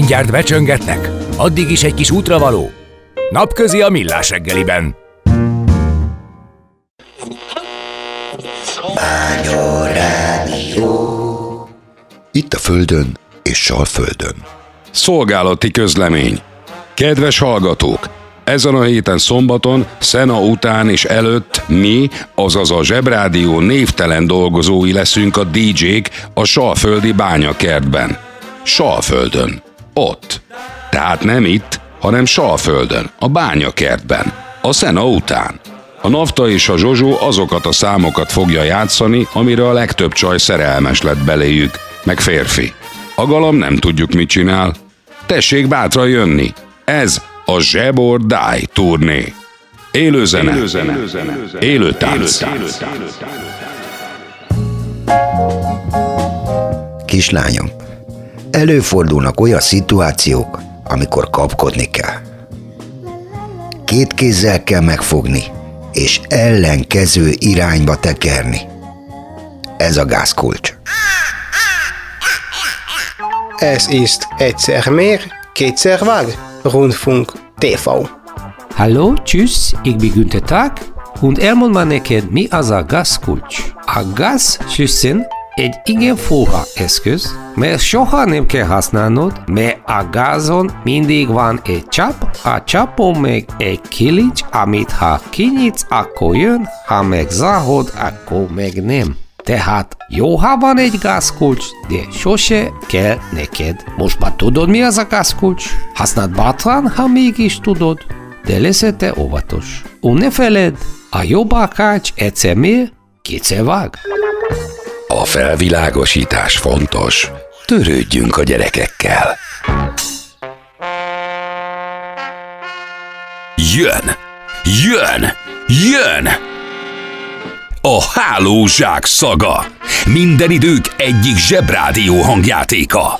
Mindjárt becsöngetnek, addig is egy kis útravaló. Napközi a Millás reggeliben. Itt a Földön és Salföldön. Szolgálati közlemény. Kedves hallgatók! Ezen a héten szombaton, szena után és előtt mi, azaz a Zsebrádió névtelen dolgozói leszünk a DJ-k a Salföldi bányakertben. Salföldön. Ott. Tehát nem itt, hanem Salföldön, a bányakertben. A szena után. A Nafta és a Zsozsó azokat a számokat fogja játszani, amire a legtöbb csaj szerelmes lett beléjük, meg férfi. A galamb nem tudjuk, mit csinál. Tessék bátran jönni. Ez a Zseb or Die turné. Élő zene. Élő tánc. Kislányom, előfordulnak olyan szituációk, amikor kapkodni kell. Két kézzel kell megfogni, és ellenkező irányba tekerni. Ez a gázkulcs. Es ist egyszer mehr, kétszer vág, Rundfunk TV. Hallo, tschüss, ich bin Günther Tag und elmondom neked, mi az a gázkulcs. A gázsüsszen egy igen fura eszköz, mert soha nem kell használnod, mert a gázon mindig van egy csap, a csapon meg egy kilics, amit ha kinyitsz, akkor jön, ha meg zárod, akkor meg nem. Tehát jó, ha van egy gázkulcs, de sose kell neked. Most már tudod, mi az a gázkulcs? Használd bátran, ha mégis tudod, de leszel te óvatos. Ne feledd, a jobb akács egyszer mér, kétszer vág. A felvilágosítás fontos. Törődjünk a gyerekekkel. Jön! A Hálózsák szaga. Minden idők egyik Zsebrádió hangjátéka.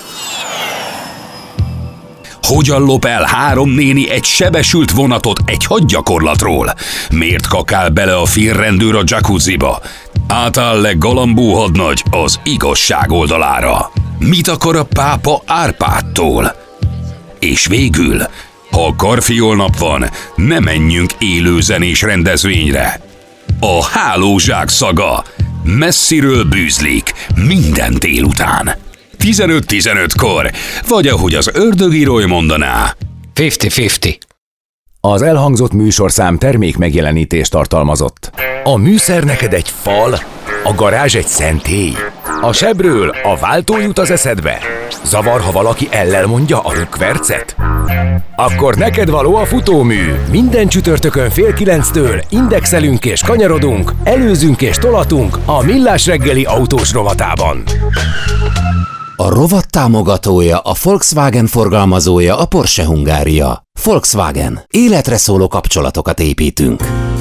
Hogyan lop el 3 néni egy sebesült vonatot egy hadgyakorlatról? Miért kakál bele a félrendőr a jacuzziba? Átáll-e Galambó hadnagy az igazság oldalára? Mit akar a pápa Árpádtól? És végül, ha karfiolnap van, ne menjünk élőzenés rendezvényre. A Hálózsák szaga messziről bűzlik minden délután. 15-15-kor, vagy ahogy az ördögírói mondaná, 50-50. Az elhangzott műsorszám termék megjelenítést tartalmazott. A műszer neked egy fal, a garázs egy szentély. A sebről a váltó jut az eszedbe. Zavar, ha valaki ellel mondja a rökkvercet? Akkor neked való a futómű. Minden csütörtökön 8:30 indexelünk és kanyarodunk, előzünk és tolatunk a Millás reggeli autós rovatában. A rovat támogatója, a Volkswagen forgalmazója, a Porsche Hungária. Volkswagen. Életre szóló kapcsolatokat építünk.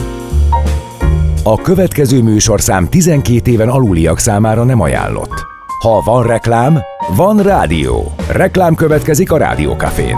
A következő műsorszám 12 éven aluliak számára nem ajánlott. Ha van reklám, van rádió. Reklám következik a Rádió Cafén.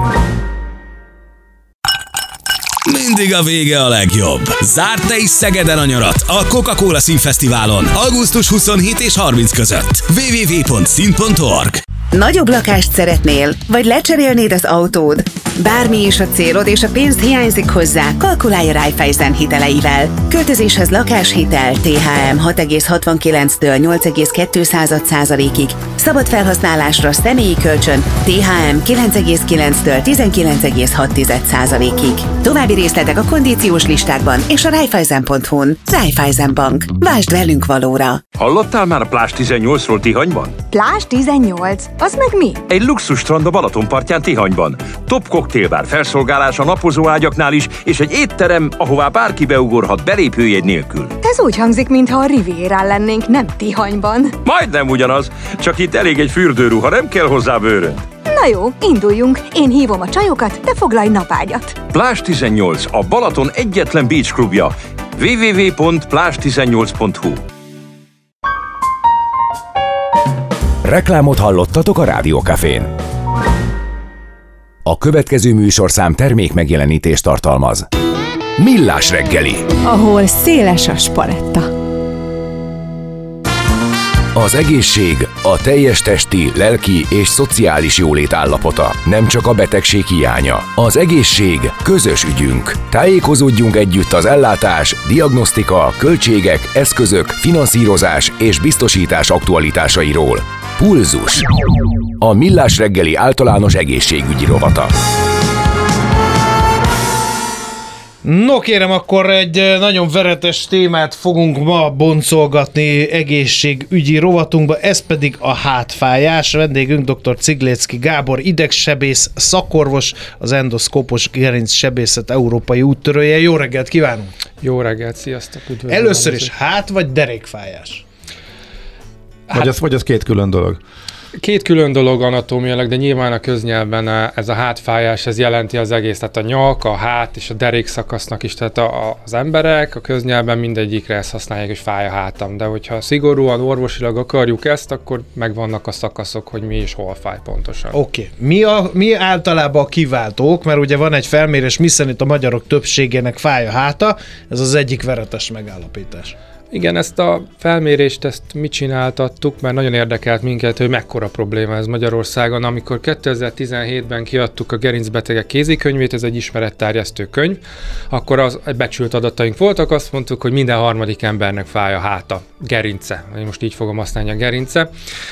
Mindig a vége a legjobb. Zárd te is Szegeden a nyarat a Coca-Cola Színfesztiválon augusztus 27 és 30 között. www.szín.org. Nagyobb lakást szeretnél? Vagy lecserélnéd az autód? Bármi is a célod és a pénzt hiányzik hozzá, kalkulálj a Raiffeisen hiteleivel. Költözéshez lakáshitel, THM 6,69-től 8,2%-ig. Szabad felhasználásra személyi kölcsön, THM 9,9-től 19,6%-ig. További részletek a kondíciós listákban és a Raiffeisen.hu-n. Raiffeisen Bank. Vásd velünk valóra! Hallottál már a Plázs 18-ról Tihanyban? Plázs 18? Az meg mi? Egy luxus strand a Balatonpartján Tihanyban. Top koktélbár felszolgálás a napozóágyaknál is, és egy étterem, ahová bárki beugorhat belépőjegy nélkül. Ez úgy hangzik, mintha a Rivierán lennénk, nem Tihanyban. Majdnem ugyanaz, csak itt elég egy fürdőruha, nem kell hozzá bőrönd. Na jó, induljunk. Én hívom a csajokat, te foglalj napágyat. Plázs 18, a Balaton egyetlen beach klubja. www.plázs18.hu. Reklámot hallottatok a Rádió Cafén. A következő műsorszám termék megjelenítést tartalmaz. Millás reggeli. Ahol széles a spaletta. Az egészség a teljes testi, lelki és szociális jólét állapota, nem csak a betegség hiánya. Az egészség közös ügyünk. Tájékozódjunk együtt az ellátás, diagnosztika, költségek, eszközök, finanszírozás és biztosítás aktualitásairól. Pulzus. A Millás reggeli általános egészségügyi rovata. No kérem, akkor egy nagyon veretes témát fogunk ma boncolgatni egészségügyi rovatunkba, ez pedig a hátfájás. Vendégünk dr. Ciglécki Gábor, idegsebész, szakorvos, az endoszkópos gerincsebészet európai úttörője. Jó reggelt kívánunk! Jó reggelt, sziasztok! Először is hát vagy derékfájás? Vagy az két külön dolog? Két külön dolog anatómiailag, de nyilván a köznyelven ez a hátfájás, ez jelenti az egész, tehát a nyak, a hát és a derék szakasznak is, tehát az emberek a köznyelven mindegyikre ezt használják, hogy fáj a hátam, de hogyha szigorúan orvosilag akarjuk ezt, akkor megvannak a szakaszok, hogy mi és hol fáj pontosan. Oké. Mi általában a kiváltók, mert ugye van egy felmérés, miszerint a magyarok többségének fáj a háta, ez az egyik veretes megállapítás. Igen, ezt a felmérést, ezt mi csináltattuk, mert nagyon érdekelt minket, hogy mekkora probléma ez Magyarországon. Amikor 2017-ben kiadtuk a gerincbetegek kézikönyvét, ez egy ismeretterjesztő könyv, akkor az becsült adataink voltak, azt mondtuk, hogy minden harmadik embernek fáj a háta, gerince. Én most így fogom használni a gerince.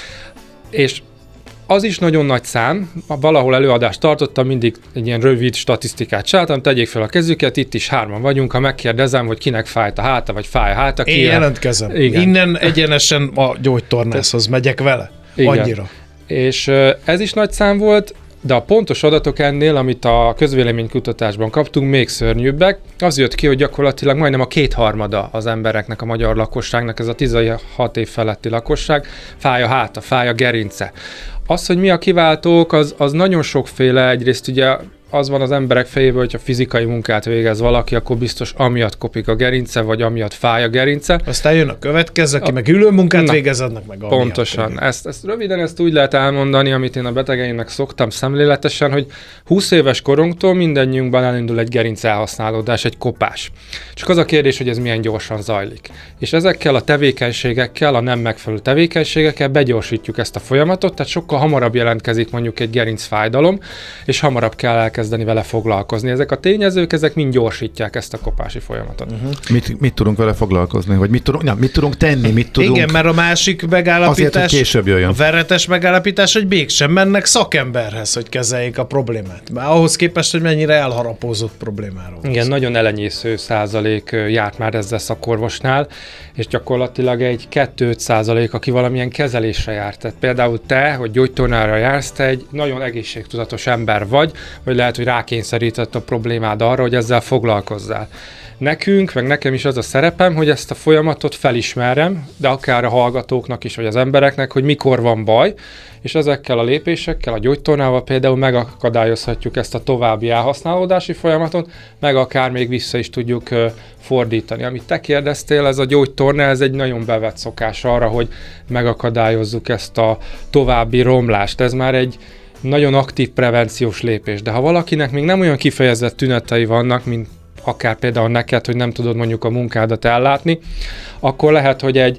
És az is nagyon nagy szám, valahol előadást tartottam, mindig egy ilyen rövid statisztikát csináltam, tegyék fel a kezüket, itt is 3 vagyunk, ha megkérdezem, hogy kinek fájt a háta, vagy fáj a háta. Én jelentkezem. Igen. Innen egyenesen a gyógytornászhoz megyek vele. Igen. Annyira. És ez is nagy szám volt, de a pontos adatok ennél, amit a közvéleménykutatásban kaptunk, még szörnyűbbek. Az jött ki, hogy gyakorlatilag majdnem a 2/3 az embereknek, a magyar lakosságnak, ez a 16 év feletti lakosság, fáj a háta, fáj a gerince. Az, hogy mi a kiváltók, az nagyon sokféle. Egyrészt ugye az van az emberek fejében, hogyha fizikai munkát végez valaki, akkor biztos amiatt kopik a gerince, vagy amiatt fáj a gerince. Aztán jön a következő, aki meg ülő munkát végez, annak meg amiatt. Pontosan. Ezt röviden ezt úgy lehet elmondani, amit én a betegeimnek szoktam szemléletesen, hogy 20 éves korunktól mindannyiunkban elindul egy gerinc elhasználódás, egy kopás. Csak az a kérdés, hogy ez milyen gyorsan zajlik. És ezekkel a tevékenységekkel, a nem megfelelő tevékenységekkel begyorsítjuk ezt a folyamatot, tehát sokkal hamarabb jelentkezik mondjuk egy gerincfájdalom, és hamarabb kell elkezdeni vele foglalkozni. Ezek a tényezők, ezek mind gyorsítják ezt a kopási folyamatot. Mit tudunk vele foglalkozni? Vagy mit tudunk tenni? Igen, mert a másik megállapítás, azért, hogy később jöjjön. A veretes megállapítás, hogy mégsem mennek szakemberhez, hogy kezeljék a problémát. Már ahhoz képest, hogy mennyire elharapózott problémáról. Igen, nagyon elenyésző százalék járt már ezzel szakorvosnál, és gyakorlatilag egy 2-5%, aki valamilyen kezelésre járt. Tehát például te, hogy gyógytornára jársz, te egy nagyon egészségtudatos ember vagy lehet, hogy rákényszerített a problémád arra, hogy ezzel foglalkozzál. Nekünk, meg nekem is az a szerepem, hogy ezt a folyamatot felismerjem, de akár a hallgatóknak is, vagy az embereknek, hogy mikor van baj, és ezekkel a lépésekkel, a gyógytornával például megakadályozhatjuk ezt a további elhasználódási folyamatot, meg akár még vissza is tudjuk fordítani. Amit te kérdeztél, ez a gyógytorna, ez egy nagyon bevett szokás arra, hogy megakadályozzuk ezt a további romlást. Ez már egy nagyon aktív prevenciós lépés, de ha valakinek még nem olyan kifejezett tünetei vannak, mint akár például neked, hogy nem tudod mondjuk a munkádat ellátni, akkor lehet, hogy egy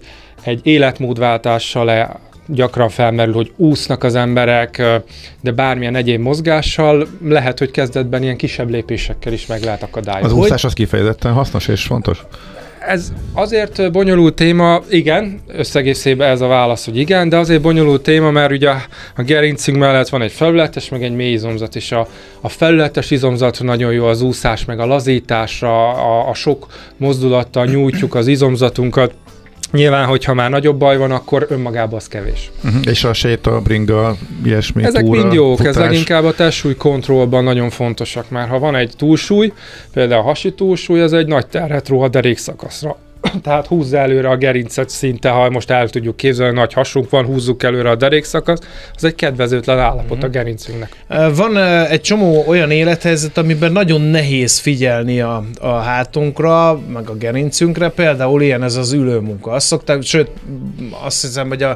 életmódváltással gyakran felmerül, hogy úsznak az emberek, de bármilyen egyéb mozgással lehet, hogy kezdetben ilyen kisebb lépésekkel is meg lehet akadályozni. Az úszás az kifejezetten hasznos és fontos? Ez azért bonyolult téma, igen, összegészében ez a válasz, hogy igen, de azért bonyolult téma, mert ugye a gerincünk mellett van egy felületes, meg egy mély izomzat, és a felületes izomzatra nagyon jó az úszás, meg a lazításra, a sok mozdulattal nyújtjuk az izomzatunkat. Nyilván, hogyha már nagyobb baj van, akkor önmagában az kevés. És a séta, bringa, ilyesmi, ezek túra, mind jók, futás. Ezek inkább a testsúlykontrollban nagyon fontosak, mert ha van egy túlsúly, például a hasi túlsúly, az egy nagy terhet ró a derékszakaszra. Tehát húzza előre a gerincet szinte, ha most el tudjuk képzelni, nagy hasunk van, húzzuk előre a derékszakaszt, az egy kedvezőtlen állapot a gerincünknek. Van egy csomó olyan élethelyzet, amiben nagyon nehéz figyelni a hátunkra, meg a gerincünkre, például ilyen ez az ülőmunka. Azt szokták, sőt, azt hiszem, hogy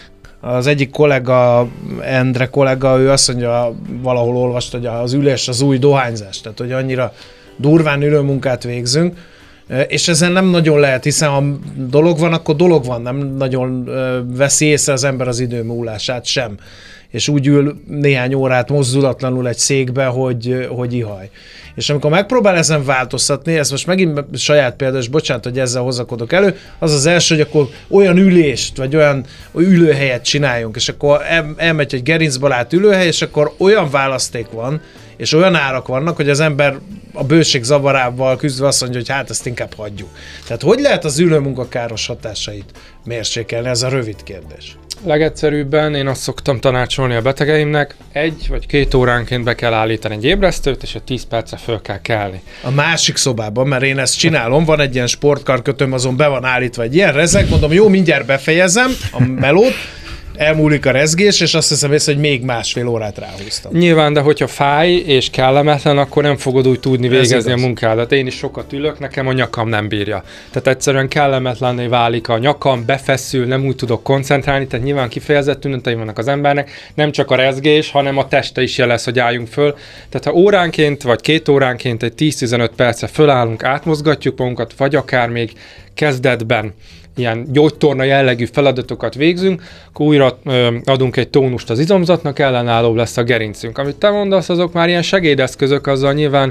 az egyik kollega, Endre kollega, ő azt mondja, valahol olvast, hogy az ülés az új dohányzás, tehát hogy annyira durván ülőmunkát végzünk, És ezen nem nagyon lehet, hiszen ha dolog van, akkor dolog van, nem nagyon veszi észre az ember az idő múlását sem. És úgy ül néhány órát mozdulatlanul egy székbe, hogy ihaj. És amikor megpróbál ezen változtatni, ez most megint saját példa, és bocsánat, hogy ezzel hozakodok elő, az az első, hogy akkor olyan ülést, vagy olyan ülőhelyet csináljunk, és akkor elmegy egy gerincbarát ülőhely, és akkor olyan választék van, és olyan árak vannak, hogy az ember a bőség zavarával küzdve azt mondja, hogy hát ezt inkább hagyjuk. Tehát hogy lehet az ülőmunka káros hatásait mérsékelni? Ez a rövid kérdés. Legegyszerűbben én azt szoktam tanácsolni a betegeimnek, 1 vagy 2 óránként be kell állítani egy ébresztőt, és egy 10 percre föl kell kelni. A másik szobában, mert én ezt csinálom, van egy ilyen sportkarkötőm, azon be van állítva egy ilyen rezeg, mondom, jó, mindjárt befejezem a melót, elmúlik a rezgés, és azt hiszem észre, hogy még 1,5 órát ráhúztam. Nyilván, de hogyha fáj és kellemetlen, akkor nem fogod úgy tudni végezni a munkádat. Én is sokat ülök, nekem a nyakam nem bírja. Tehát egyszerűen kellemetlenné válik a nyakam, befeszül, nem úgy tudok koncentrálni, tehát nyilván kifejezett tünetei vannak az embernek, nem csak a rezgés, hanem a teste is jelez, hogy álljunk föl. Tehát ha óránként vagy 2 óránként egy 10-15 percre fölállunk, átmozgatjuk magunkat, vagy akár még kezdetben ilyen gyógytorna jellegű feladatokat végzünk, akkor újra adunk egy tónust az izomzatnak, ellenállóbb lesz a gerincünk. Amit te mondasz, azok már ilyen segédeszközök, azzal nyilván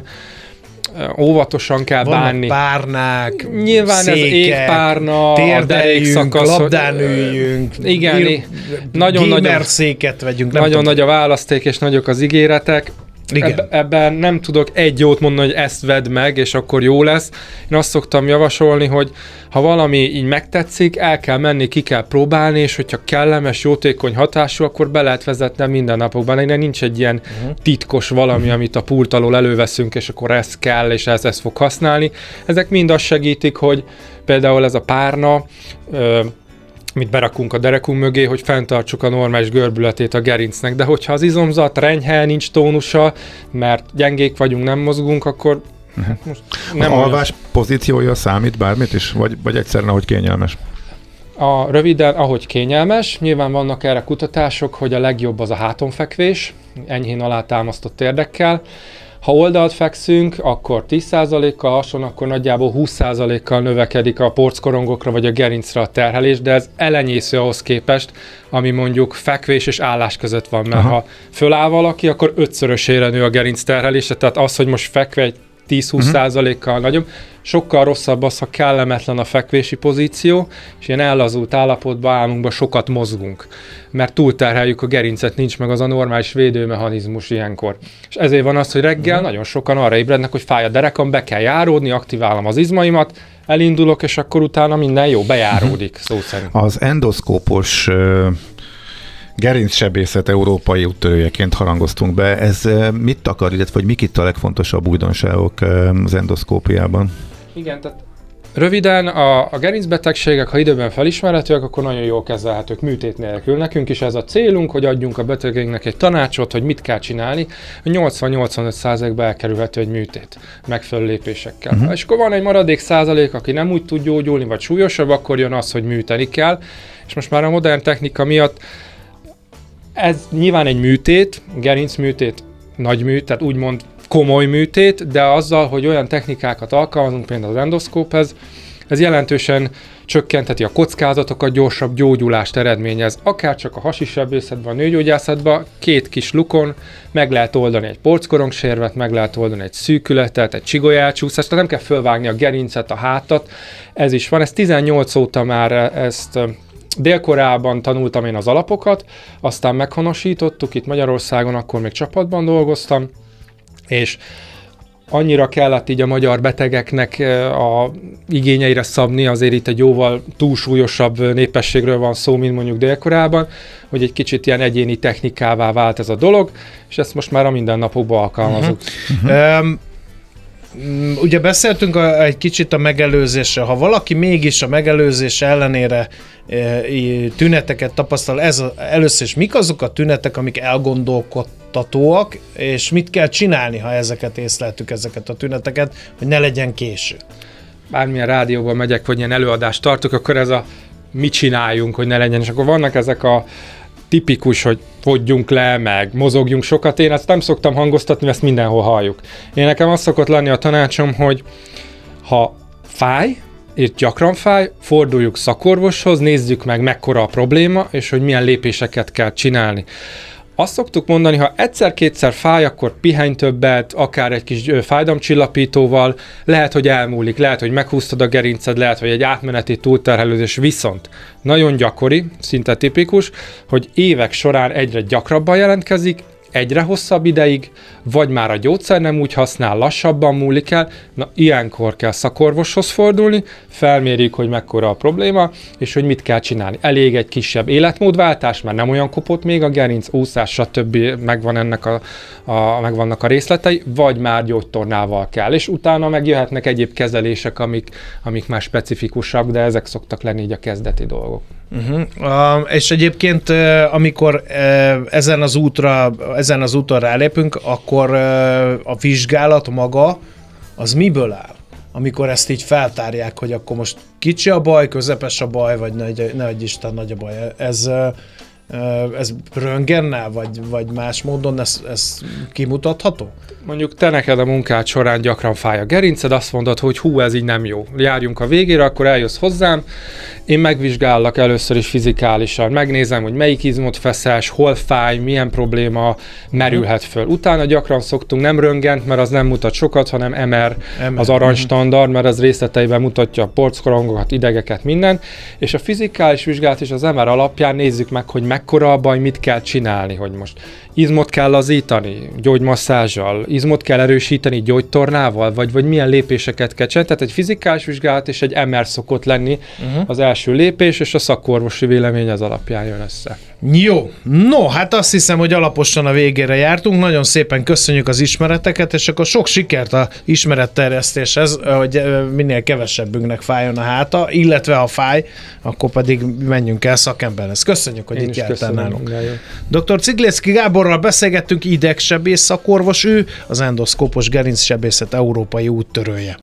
óvatosan kell bánni. Párnák, nyilván székek, ez égpárna, a derékszakasz, labdán üljünk, igen, nagyon széket vegyünk. Nagyon nagy a választék, és nagyok az ígéretek. Ebben nem tudok egy jót mondani, hogy ezt vedd meg, és akkor jó lesz. Én azt szoktam javasolni, hogy ha valami így megtetszik, el kell menni, ki kell próbálni, és hogyha kellemes, jótékony hatású, akkor be lehet vezetni minden napokban. Nincs egy ilyen titkos valami, amit a pult alól előveszünk, és akkor ez kell, és ez fog használni. Ezek mind azt segítik, hogy például ez a párna, mit berakunk a derekunk mögé, hogy fenntartsuk a normális görbületét a gerincnek. De hogyha az izomzat renyhe, nincs tónusa, mert gyengék vagyunk, nem mozgunk, akkor most nem az alvás pozíciója számít bármit is? Vagy egyszerűen, ahogy kényelmes? Röviden, ahogy kényelmes. Nyilván vannak erre kutatások, hogy a legjobb az a hátonfekvés, enyhén alátámasztott térdekkel. Ha oldalt fekszünk, akkor 10%-kal, alson, akkor nagyjából 20%-kal növekedik a porckorongokra vagy a gerincre a terhelés, de ez elenyésző ahhoz képest, ami mondjuk fekvés és állás között van, mert ha föláll valaki, akkor 5-szörösére nő a gerinc terhelése, tehát az, hogy most fekve egy 10-20%-kal nagyobb, sokkal rosszabb az, ha kellemetlen a fekvési pozíció, és ilyen ellazult állapotban, álmunkban sokat mozgunk, mert túlterheljük a gerincet, nincs meg az a normális védőmechanizmus ilyenkor. És ezért van az, hogy reggel nagyon sokan arra ébrednek, hogy fáj a derekam, be kell járódni, aktiválom az izmaimat, elindulok, és akkor utána minden jó, bejáródik, szó szerint. Az endoszkópos gerincsebészet európai úttörőjeként harangoztunk be. Ez mit takar, illetve hogy mik itt a legfontosabb újdonságok az endoszkópiában? Igen, tehát röviden a gerincbetegségek, ha időben felismerhetőek, akkor nagyon jól kezelhetők műtét nélkül. Nekünk is ez a célunk, hogy adjunk a betegeinknek egy tanácsot, hogy mit kell csinálni. 80-85%-ban elkerülhető egy műtét megfelelő lépésekkel. És akkor van egy maradék százalék, aki nem úgy tud gyógyulni, vagy súlyosabb, akkor jön az, hogy műteni kell. És most már a modern technika miatt ez nyilván egy műtét, gerincműtét, nagy műtét, tehát úgymond komoly műtét, de azzal, hogy olyan technikákat alkalmazunk, például az endoszkóphez, ez jelentősen csökkentheti a kockázatokat, gyorsabb gyógyulást eredményez. Akár csak a hasisebészetben, a nőgyógyászatban 2 kis lukon meg lehet oldani egy porckorongssérvet, meg lehet oldani egy szűkületet, egy csigolyelcsúszást, tehát nem kell fölvágni a gerincet, a hátat. Ez is van, ez 18 óta már ezt Dél-Koreában tanultam én az alapokat, aztán meghonosítottuk itt Magyarországon, akkor még csapatban dolgoztam, és annyira kellett így a magyar betegeknek a igényeire szabni, azért itt egy jóval túlsúlyosabb népességről van szó, mint mondjuk Dél-Koreában, hogy egy kicsit ilyen egyéni technikává vált ez a dolog, és ezt most már a mindennapokban alkalmazunk. Ugye beszéltünk egy kicsit a megelőzésről. Ha valaki mégis a megelőzés ellenére tüneteket tapasztal, először is mik azok a tünetek, amik elgondolkodtatóak, és mit kell csinálni, ha ezeket észleltük, ezeket a tüneteket, hogy ne legyen késő? Bármilyen rádióban megyek, vagy ilyen előadást tartok, akkor ez a mit csináljunk, hogy ne legyen, és akkor vannak ezek a tipikus, hogy fogyjunk le, meg mozogjunk sokat. Én ezt nem szoktam hangoztatni, ezt mindenhol halljuk. Én nekem az szokott lenni a tanácsom, hogy ha fáj, és gyakran fáj, forduljuk szakorvoshoz, nézzük meg, mekkora a probléma, és hogy milyen lépéseket kell csinálni. Azt szoktuk mondani, ha egyszer-kétszer fáj, akkor pihenj többet, akár egy kis fájdalomcsillapítóval, lehet, hogy elmúlik, lehet, hogy meghúztad a gerinced, lehet, hogy egy átmeneti túlterhelődés, viszont nagyon gyakori, szinte tipikus, hogy évek során egyre gyakrabban jelentkezik, egyre hosszabb ideig, vagy már a gyógyszer nem úgy használ, lassabban múlik el, na ilyenkor kell szakorvoshoz fordulni, felmérjük, hogy mekkora a probléma, és hogy mit kell csinálni. Elég egy kisebb életmódváltás, mert nem olyan kopott még a gerinc, úszás, stb. Megvannak a részletei, vagy már gyógytornával kell, és utána megjöhetnek egyéb kezelések, amik már specifikusabb, de ezek szoktak lenni így a kezdeti dolgok. És egyébként, amikor ezen az úton rálépünk, akkor a vizsgálat maga, az miből áll? Amikor ezt így feltárják, hogy akkor most kicsi a baj, közepes a baj, vagy ne adj Isten, nagy a baj. Ez röntgennel, vagy más módon ez kimutatható? Mondjuk te neked a munkád során gyakran fáj a gerinced, azt mondod, hogy hú, ez így nem jó. Járjunk a végére, akkor eljössz hozzám, én megvizsgállak először is fizikálisan, megnézem, hogy melyik izmot feszes, hol fáj, milyen probléma merülhet föl. Utána gyakran szoktunk nem röntgent, mert az nem mutat sokat, hanem MR. Az aranystandard, mert az részleteiben mutatja a porckorongokat, idegeket, minden, és a fizikális vizsgálat és az MR alapján nézzük meg, hogy mekkora a baj, mit kell csinálni, hogy most izmot kell lazítani, gyógymasszázsal, izmot kell erősíteni gyógytornával, vagy milyen lépéseket kell csinálni. Tehát egy fizikális vizsgálat és egy MR szokott lenni az első lépés, és a szakorvosi vélemény az alapján jön össze. Jó, no, hát azt hiszem, hogy alaposan a végére jártunk. Nagyon szépen köszönjük az ismereteket, és akkor sok sikert a ismeretterjesztéshez, hogy minél kevesebbünknek fájjon a háta, illetve ha fáj, akkor pedig menjünk el szakemberhez. Köszönjük, hogy itt jártál nálunk. Dr. Ciglécki Gáborral beszélgettünk, idegsebész szakorvos, ő az endoszkópos gerincsebészet európai úttörője.